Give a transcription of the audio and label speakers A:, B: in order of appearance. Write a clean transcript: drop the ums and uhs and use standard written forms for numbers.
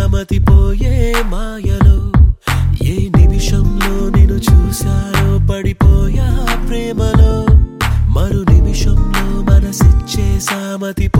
A: మతిపోయే మాయలో ఏ నిమిషంలో నిన్ను చూశానో పడిపోయా ప్రేమలో మరు నిమిషంలో మనసిచ్చేసా మతిపోయే